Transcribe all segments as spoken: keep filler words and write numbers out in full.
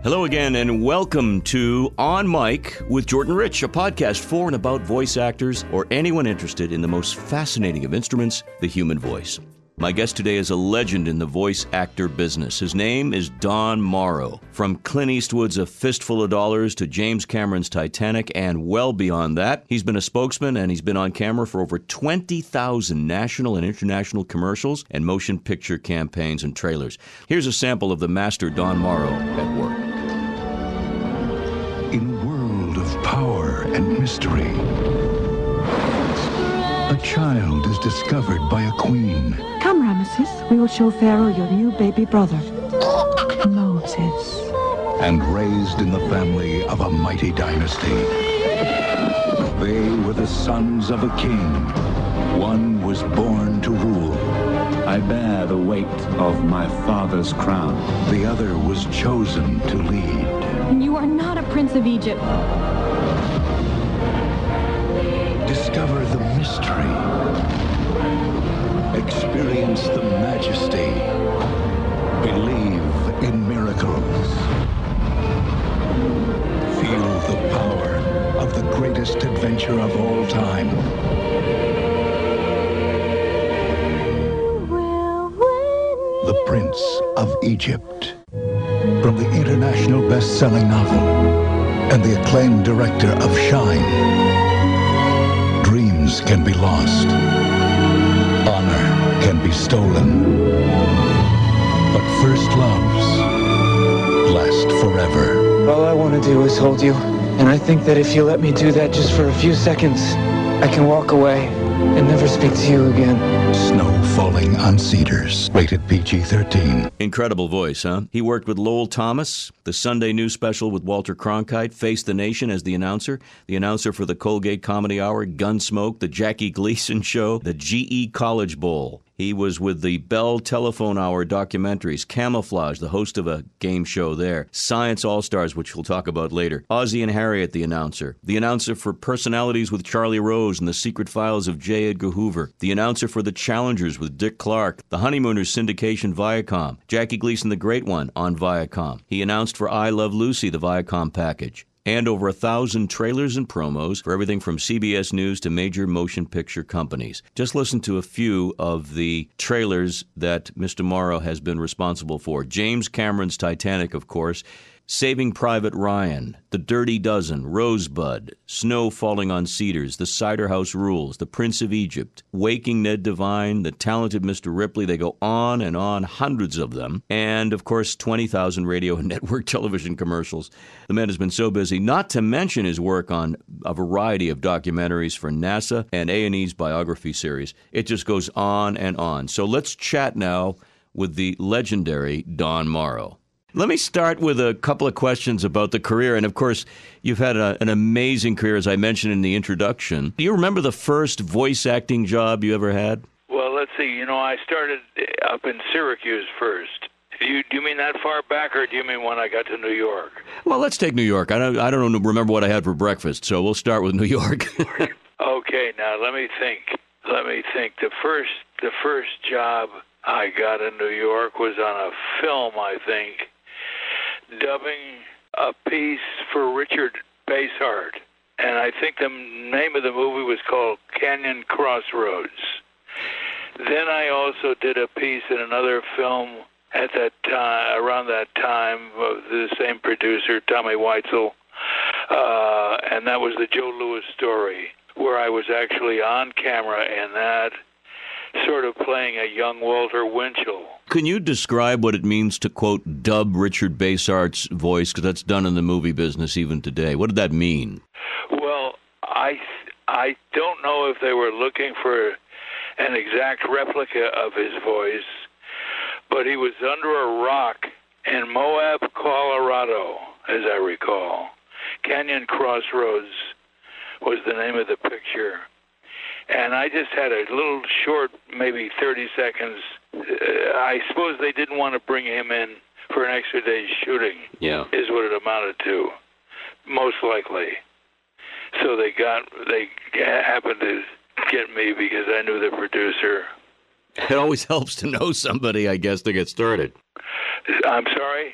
Hello again, and welcome to On Mic with Jordan Rich, a podcast for and about voice actors or anyone interested in the most fascinating of instruments, the human voice. My guest today is a legend in the voice actor business. His name is Don Morrow. From Clint Eastwood's A Fistful of Dollars to James Cameron's Titanic and well beyond that, he's been a spokesman and he's been on camera for over twenty thousand national and international commercials and motion picture campaigns and trailers. Here's a sample of the master Don Morrow at work. In a world of power and mystery, a child is discovered by a queen. Come, Ramesses, we will show Pharaoh your new baby brother, Moses. And raised in the family of a mighty dynasty. They were the sons of a king. One was born to rule. I bear the weight of my father's crown. The other was chosen to lead. You are not a prince of Egypt. Discover the mystery. Experience the majesty. Believe in miracles. Feel the power of the greatest adventure of all time. The Prince of Egypt. From the international best-selling novel and the acclaimed director of Shine. Dreams can be lost. Honor can be stolen. But first loves last forever. All I want to do is hold you. And I think that if you let me do that just for a few seconds, I can walk away and never speak to you again. Snow Falling on Cedars. Rated P G thirteen. Incredible voice, huh? He worked with Lowell Thomas, the Sunday News Special with Walter Cronkite, Face the Nation as the announcer, the announcer for the Colgate Comedy Hour, Gunsmoke, the Jackie Gleason Show, the G E College Bowl. He was with the Bell Telephone Hour documentaries, Camouflage, the host of a game show there, Science All-Stars, which we'll talk about later, Ozzie and Harriet, the announcer, the announcer for Personalities with Charlie Rose and the Secret Files of J. Edgar Hoover, the announcer for The Challengers with Dick Clark, the Honeymooners syndication Viacom, Jackie Gleason the Great One on Viacom. He announced for I Love Lucy, the Viacom package. And over a thousand trailers and promos for everything from C B S News to major motion picture companies. Just listen to a few of the trailers that Mister Morrow has been responsible for. James Cameron's Titanic, of course, Saving Private Ryan, The Dirty Dozen, Rosebud, Snow Falling on Cedars, The Cider House Rules, The Prince of Egypt, Waking Ned Devine, The Talented Mister Ripley. They go on and on, hundreds of them. And, of course, twenty thousand radio and network television commercials. The man has been so busy, not to mention his work on a variety of documentaries for NASA and A and E's biography series. It just goes on and on. So let's chat now with the legendary Don Morrow. Let me start with a couple of questions about the career. And, of course, you've had a, an amazing career, as I mentioned in the introduction. Do you remember the first voice acting job you ever had? Well, let's see. You know, I started up in Syracuse first. Do you, do you mean that far back, or do you mean when I got to New York? Well, let's take New York. I don't, I don't remember what I had for breakfast, so we'll start with New York. Okay, now let me think. Let me think. The first, the first job I got in New York was on a film, I think, dubbing a piece for Richard Basehart. And I think the name of the movie was called Canyon Crossroads. Then I also did a piece in another film at that time, around that time, of the same producer, Tommy Weitzel, uh, and that was the Joe Louis story, where I was actually on camera in that, sort of playing a young Walter Winchell. Can you describe what it means to, quote, dub Richard Basehart's voice? Because that's done in the movie business even today. What did that mean? Well, I, I don't know if they were looking for an exact replica of his voice, but he was under a rock in Moab, Colorado, as I recall. Canyon Crossroads was the name of the picture. And I just had a little short, maybe thirty seconds. Uh, I suppose they didn't want to bring him in for an extra day's shooting, yeah, is what it amounted to, most likely. So they got, they happened to get me because I knew the producer. It always helps to know somebody, I guess, to get started. I'm sorry?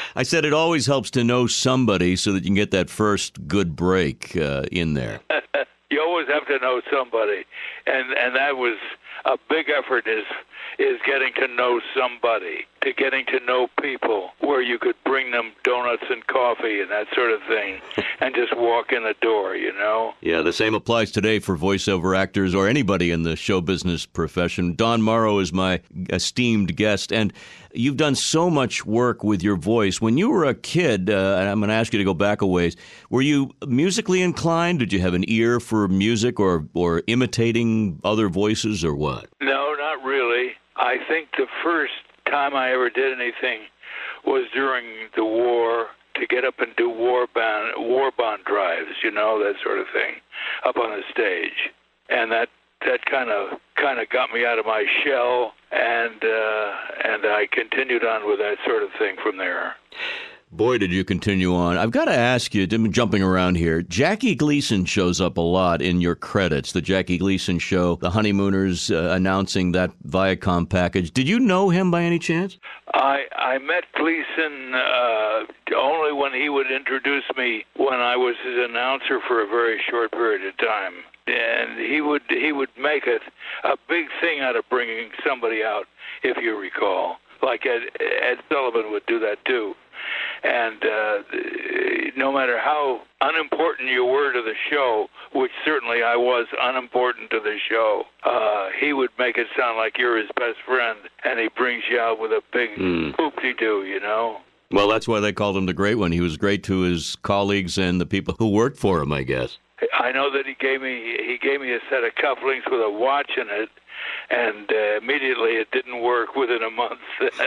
I said it always helps to know somebody so that you can get that first good break uh, in there. You always have to know somebody, and and that was a big effort. Is is getting to know somebody, to getting to know people, where you could bring them donuts and coffee and that sort of thing, and just walk in the door, you know? Yeah, the same applies today for voiceover actors or anybody in the show business profession. Don Morrow is my esteemed guest, and you've done so much work with your voice. When you were a kid, uh, and I'm going to ask you to go back a ways, were you musically inclined? Did you have an ear for music or, or imitating other voices or what? No, not really. I think the first time I ever did anything was during the war, to get up and do war bond, war bond drives, you know, that sort of thing, up on the stage. And that that kind of kind of got me out of my shell, and uh, and I continued on with that sort of thing from there. Boy, did you continue on. I've got to ask you, I'm jumping around here, Jackie Gleason shows up a lot in your credits, the Jackie Gleason Show, the Honeymooners uh, announcing that Viacom package. Did you know him by any chance? I I met Gleason uh, only when he would introduce me when I was his announcer for a very short period of time. And he would he would make it a big thing out of bringing somebody out, if you recall. Like Ed, Ed Sullivan would do that too. And uh, no matter how unimportant you were to the show, which certainly I was unimportant to the show, uh, he would make it sound like you're his best friend, and he brings you out with a big mm. hoop-de-doo, you know? Well, that's why they called him the Great One. He was great to his colleagues and the people who worked for him, I guess. I know that he gave me he gave me a set of cufflinks with a watch in it, and uh, immediately it didn't work within a month.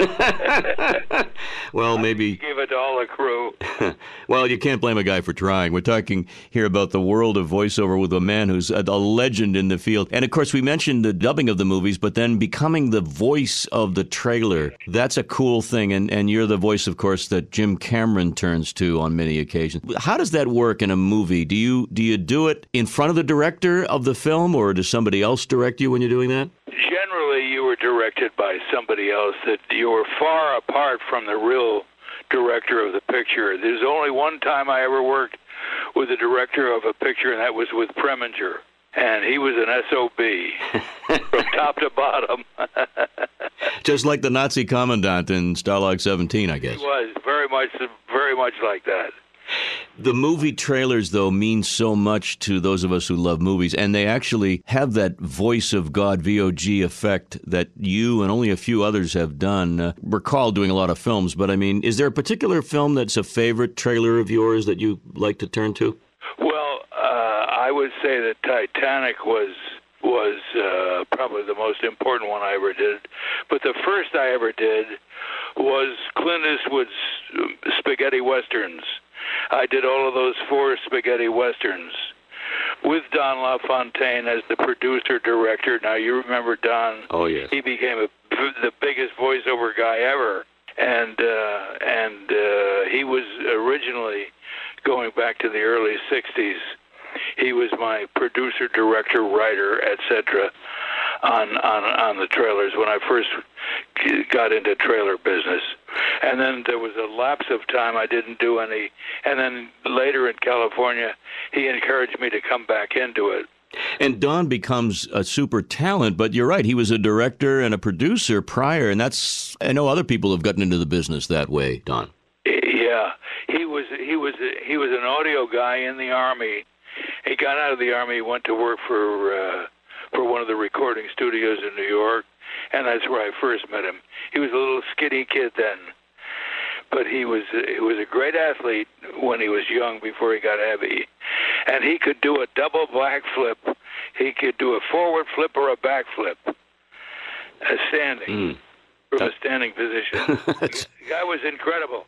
Well, maybe... Give it to all the crew. Well, you can't blame a guy for trying. We're talking here about the world of voiceover with a man who's a, a legend in the field. And, of course, we mentioned the dubbing of the movies, but then becoming the voice of the trailer, that's a cool thing. And, and you're the voice, of course, that Jim Cameron turns to on many occasions. How does that work in a movie? Do you do you do it in front of the director of the film, or does somebody else direct you when you're doing that? Generally, you were directed by somebody else. That you were far apart from the real director of the picture. There's only one time I ever worked with the director of a picture, and that was with Preminger. And he was an S O B from top to bottom. Just like the Nazi commandant in Stalag seventeen, I guess. He was very much, very much like that. The movie trailers, though, mean so much to those of us who love movies, and they actually have that voice of God, V O G effect that you and only a few others have done. Uh, recall doing a lot of films, but I mean, is there a particular film that's a favorite trailer of yours that you like to turn to? Well, uh, I would say that Titanic was was uh, probably the most important one I ever did. But the first I ever did was Clint Eastwood's spaghetti westerns. I did all of those four spaghetti westerns with Don LaFontaine as the producer-director. Now, you remember Don. Oh, yes. He became a, the biggest voiceover guy ever. And uh, and uh, he was originally, going back to the early sixties, he was my producer, director, writer, et cetera, on, on, on the trailers when I first got into trailer business. And then there was a lapse of time I didn't do any. And then later in California, he encouraged me to come back into it. And Don becomes a super talent, but you're right, he was a director and a producer prior, and that's, I know other people have gotten into the business that way, Don. Yeah, he was he was he was an audio guy in the Army. He got out of the Army, went to work for uh, for one of the recording studios in New York, and that's where I first met him. He was a little skinny kid then, but he was he was a great athlete when he was young before he got heavy. And he could do a double back flip. He could do a forward flip or a back flip, a standing, mm. from a standing position. The guy was incredible.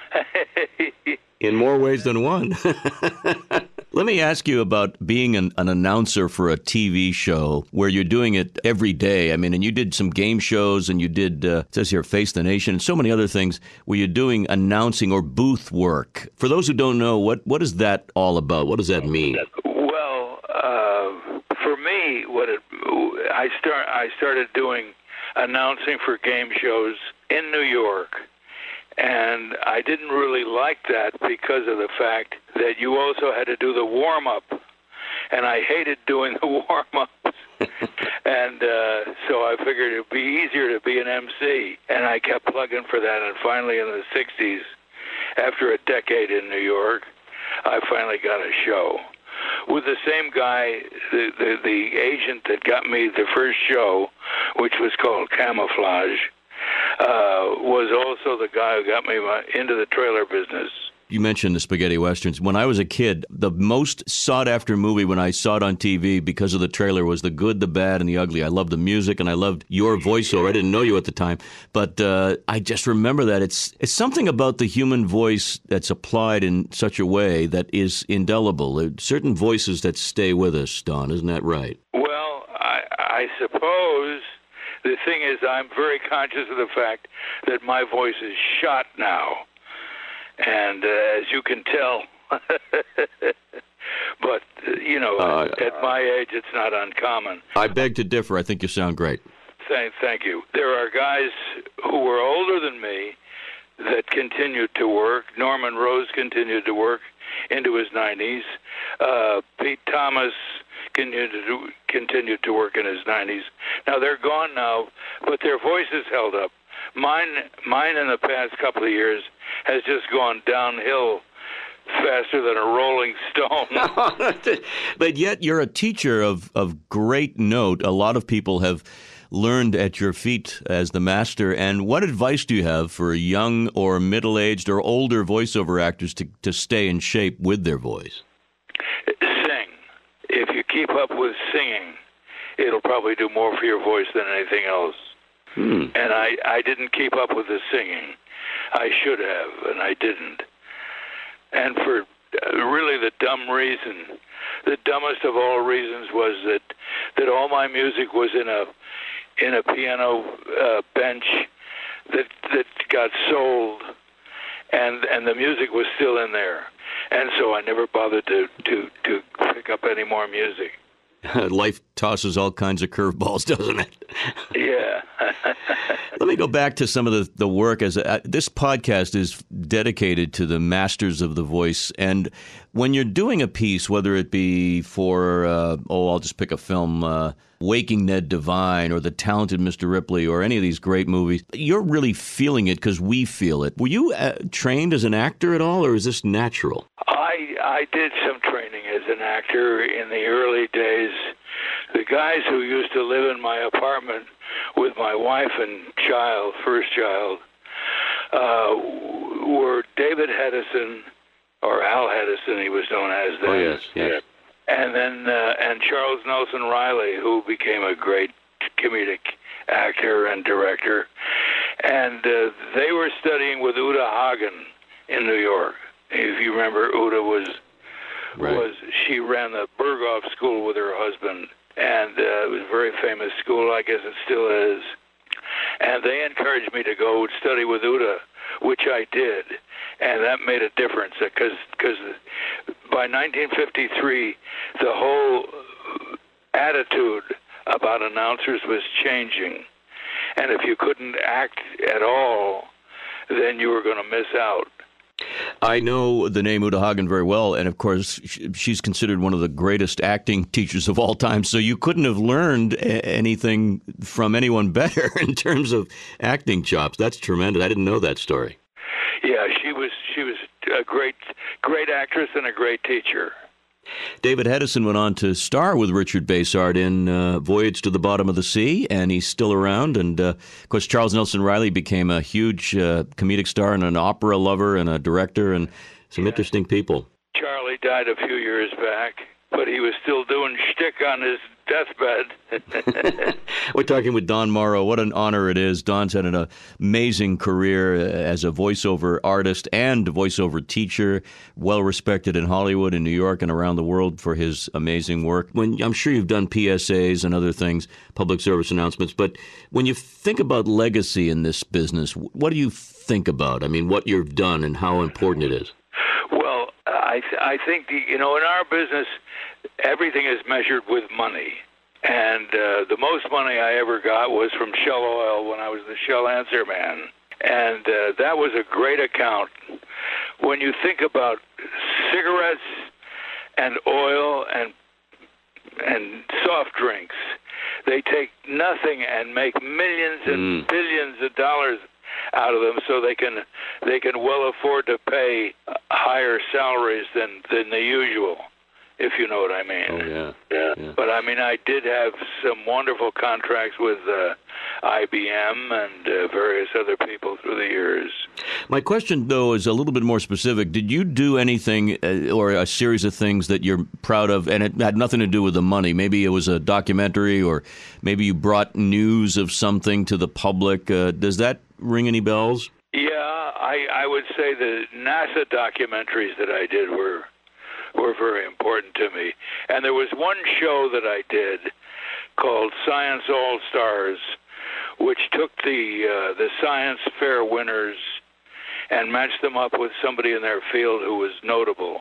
In more ways than one. Let me ask you about being an, an announcer for a T V show where you're doing it every day. I mean, and you did some game shows, and you did, uh, it says here, Face the Nation, and so many other things where you're doing announcing or booth work. For those who don't know, what, what is that all about? What does that mean? Well, uh, for me, what it, I start I started doing announcing for game shows in New York. And I didn't really like that because of the fact that you also had to do the warm-up. And I hated doing the warm-ups. and uh, so I figured it would be easier to be an M C. And I kept plugging for that. And finally in the sixties, after a decade in New York, I finally got a show with the same guy, the, the, the agent that got me the first show, which was called Camouflage, uh, was also the guy who got me my, into the trailer business. You mentioned the spaghetti westerns. When I was a kid, the most sought-after movie when I saw it on T V because of the trailer was The Good, the Bad, and the Ugly. I loved the music, and I loved your voiceover. I didn't know you at the time, but uh, I just remember that. It's it's something about the human voice that's applied in such a way that is indelible. There are certain voices that stay with us, Don. Isn't that right? Well, I, I suppose the thing is I'm very conscious of the fact that my voice is shot now. And uh, as you can tell, but, uh, you know, uh, at my age, it's not uncommon. I beg to differ. I think you sound great. Thank, thank you. There are guys who were older than me that continued to work. Norman Rose continued to work into his nineties. Uh, Pete Thomas continued to, continued to work in his nineties. Now, they're gone now, but their voices held up. Mine, mine in the past couple of years has just gone downhill faster than a rolling stone. But yet you're a teacher of, of great note. A lot of people have learned at your feet as the master. And what advice do you have for young or middle-aged or older voiceover actors to, to stay in shape with their voice? Sing. If you keep up with singing, it'll probably do more for your voice than anything else. Hmm. And I, I didn't keep up with the singing. I should have, and I didn't. And for uh, really the dumb reason, the dumbest of all reasons was that, that all my music was in a in a piano uh, bench that that got sold, and and the music was still in there. And so I never bothered to, to, to pick up any more music. Life tosses all kinds of curveballs, doesn't it? Yeah. Let me go back to some of the, the work. As a, this podcast is dedicated to the masters of the voice. And when you're doing a piece, whether it be for, uh, oh, I'll just pick a film, uh, Waking Ned Devine or The Talented Mister Ripley or any of these great movies, you're really feeling it because we feel it. Were you uh, trained as an actor at all, or is this natural? I I did some training as an actor in the early days. The guys who used to live in my apartment with my wife and child, first child, uh, were David Hedison, or Al Hedison, he was known as then. Oh, yes, yes. And then, uh, and Charles Nelson Riley, who became a great comedic actor and director. And uh, they were studying with Uta Hagen in New York. If you remember, Uta was, right. was she ran the Berghoff School with her husband. And uh, it was a very famous school. I guess it still is. And they encouraged me to go study with Uta, which I did. And that made a difference because because by nineteen fifty-three, the whole attitude about announcers was changing. And if you couldn't act at all, then you were going to miss out. I know the name Uta Hagen very well, and of course, she's considered one of the greatest acting teachers of all time, so you couldn't have learned anything from anyone better in terms of acting chops. That's tremendous. I didn't know that story. Yeah, she was she was a great great actress and a great teacher. David Hedison went on to star with Richard Basehart in uh, Voyage to the Bottom of the Sea, and he's still around. And, uh, of course, Charles Nelson Riley became a huge uh, comedic star and an opera lover and a director and some yeah. interesting people. Charlie died a few years back, but he was still doing shtick on his deathbed. We're talking with Don Morrow. What an honor it is. Don's had an amazing career as a voiceover artist and voiceover teacher, well-respected in Hollywood, in New York, and around the world for his amazing work. When I'm sure you've done P S As and other things, public service announcements, but when you think about legacy in this business, what do you think about? I mean, what you've done and how important it is. Well, I th- I think, the, you know, in our business, everything is measured with money. And uh, the most money I ever got was from Shell Oil when I was the Shell Answer Man. And uh, that was a great account. When you think about cigarettes and oil and and soft drinks, they take nothing and make millions and mm. billions of dollars out of them, so they can they can well afford to pay higher salaries than than the usual, if you know what I mean. Oh yeah. Yeah. yeah. But I mean, I did have some wonderful contracts with uh, I B M and uh, various other people through the years. My question, though, is a little bit more specific. Did you do anything uh, or a series of things that you're proud of, and it had nothing to do with the money? Maybe it was a documentary, or maybe you brought news of something to the public. Uh, does that ring any bells? Yeah, I, I would say the NASA documentaries that I did were were very important to me. And there was one show that I did called Science All Stars, which took the uh, the science fair winners and matched them up with somebody in their field who was notable.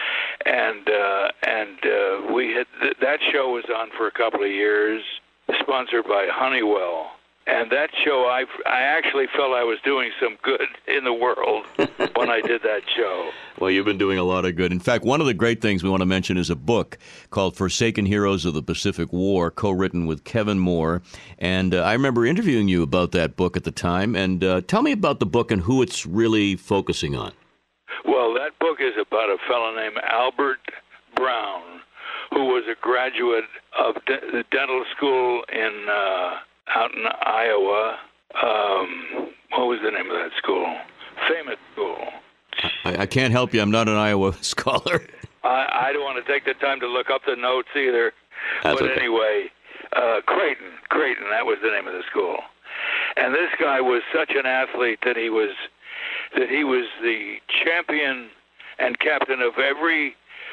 And uh, and uh, we had th- that show was on for a couple of years, sponsored by Honeywell. And that show, I, I actually felt I was doing some good in the world when I did that show. Well, you've been doing a lot of good. In fact, one of the great things we want to mention is a book called Forsaken Heroes of the Pacific War, co-written with Kevin Moore. And uh, I remember interviewing you about that book at the time. And uh, tell me about the book and who it's really focusing on. Well, that book is about a fellow named Albert Brown, who was a graduate of de- the dental school in... Uh, out in Iowa. Um, what was the name of that school? Famous school. I, I can't help you. I'm not an Iowa scholar. I, I don't want to take the time to look up the notes either. That's but okay. anyway, uh, Creighton. Creighton, that was the name of the school. And this guy was such an athlete that he was that he was the champion and captain of every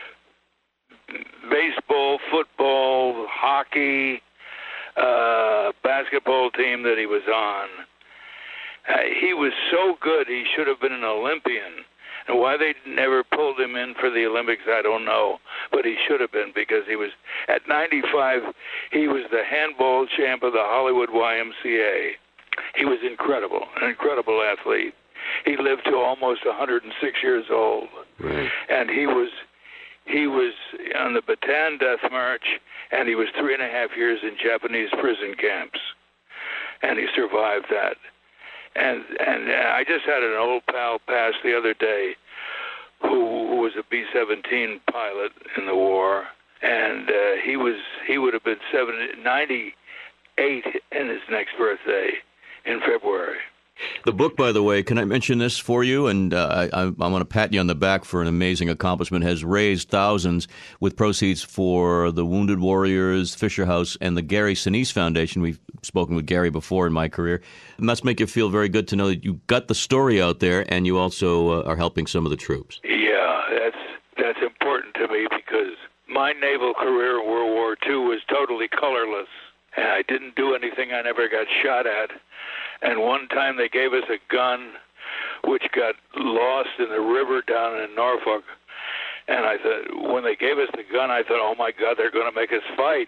baseball, football, hockey, Uh, basketball team that he was on. Uh, he was so good, he should have been an Olympian. And why they never pulled him in for the Olympics, I don't know. But he should have been, because he was, at ninety-five, he was the handball champ of the Hollywood Y M C A. He was incredible, an incredible athlete. He lived to almost one hundred six years old. Right. And he was, he was on the Bataan Death March, and he was three and a half years in Japanese prison camps, and he survived that. And and I just had an old pal pass the other day, who, who was a B seventeen pilot in the war, and uh, he was he would have been seventy, ninety-eight in his next birthday in February. The book, by the way, can I mention this for you? And uh, I, I want to pat you on the back for an amazing accomplishment. Has raised thousands with proceeds for the Wounded Warriors, Fisher House, and the Gary Sinise Foundation. We've spoken with Gary before in my career. It must make you feel very good to know that you got the story out there, and you also uh, are helping some of the troops. Yeah, that's that's important to me, because my naval career in World War Two was totally colorless, and I didn't do anything. I never got shot at. And one time they gave us a gun which got lost in the river down in Norfolk. And I thought, when they gave us the gun, I thought, oh my God, they're going to make us fight.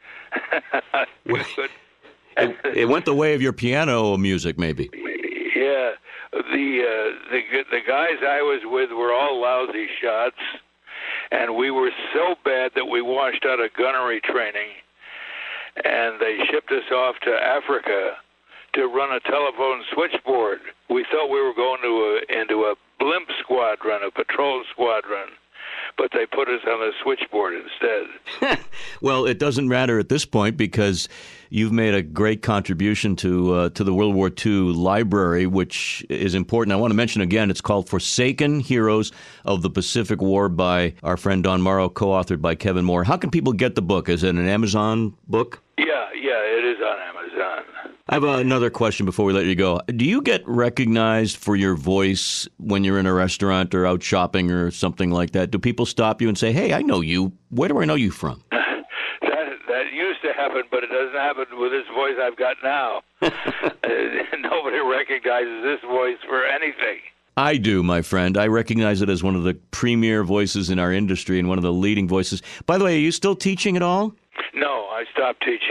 it, it went the way of your piano music, maybe. Yeah. The, uh, the, the guys I was with were all lousy shots. And we were so bad that we washed out of gunnery training. And they shipped us off to Africa to run a telephone switchboard. We thought we were going to a, into a blimp squadron, a patrol squadron, but they put us on the switchboard instead. Well, it doesn't matter at this point, because you've made a great contribution to uh, to the World War Two library, which is important. I want to mention again, it's called Forsaken Heroes of the Pacific War by our friend Don Morrow, co-authored by Kevin Moore. How can people get the book? Is it an Amazon book? Yeah, yeah, it is on Amazon. I have another question before we let you go. Do you get recognized for your voice when you're in a restaurant or out shopping or something like that? Do people stop you and say, hey, I know you. Where do I know you from? that that used to happen, but it doesn't happen with this voice I've got now. Nobody recognizes this voice for anything. I do, my friend. I recognize it as one of the premier voices in our industry and one of the leading voices. By the way, are you still teaching at all? No, I stopped teaching.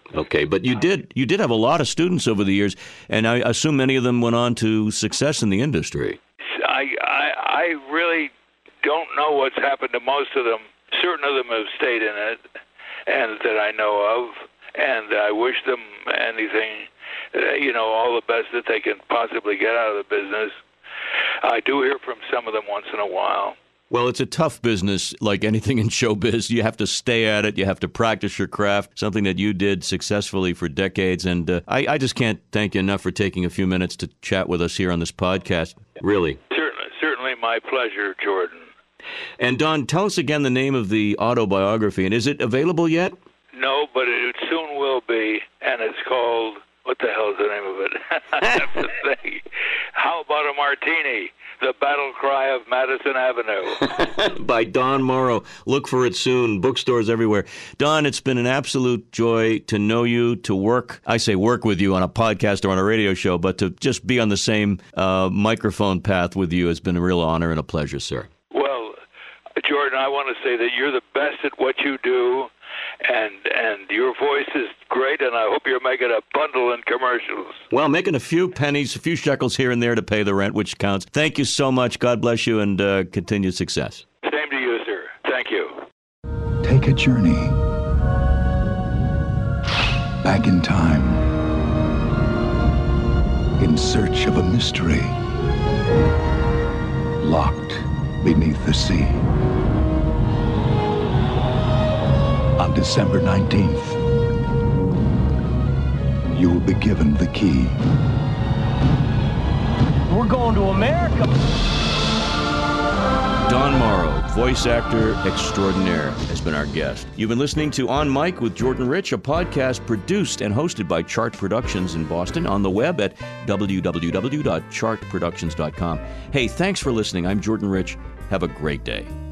Okay, but you did you did have a lot of students over the years, and I assume many of them went on to success in the industry. I, I, I really don't know what's happened to most of them. Certain of them have stayed in it, and that I know of, and I wish them anything, uh, you know, all the best that they can possibly get out of the business. I do hear from some of them once in a while. Well, it's a tough business, like anything in showbiz. You have to stay at it. You have to practice your craft, something that you did successfully for decades. And uh, I, I just can't thank you enough for taking a few minutes to chat with us here on this podcast. Really. Certainly, certainly my pleasure, Jordan. And Don, tell us again the name of the autobiography. And is it available yet? No, but it soon will be. And it's called, what the hell is the name of it? That's the thing. How About a Martini? The Battle Cry of Madison Avenue. By Don Morrow. Look for it soon. Bookstores everywhere. Don, it's been an absolute joy to know you, to work. I say work with you on a podcast or on a radio show, but to just be on the same uh, microphone path with you has been a real honor and a pleasure, sir. Well, Jordan, I want to say that you're the best at what you do. And and your voice is great, and I hope you're making a bundle in commercials. Well, making a few pennies, a few shekels here and there to pay the rent, which counts. Thank you so much. God bless you, and uh, continued success. Same to you, sir. Thank you. Take a journey back in time in search of a mystery locked beneath the sea. On December nineteenth, you will be given the key. We're going to America. Don Morrow, voice actor extraordinaire, has been our guest. You've been listening to On Mic with Jordan Rich, a podcast produced and hosted by Chart Productions in Boston, on the web at w w w dot chart productions dot com. Hey, thanks for listening. I'm Jordan Rich. Have a great day.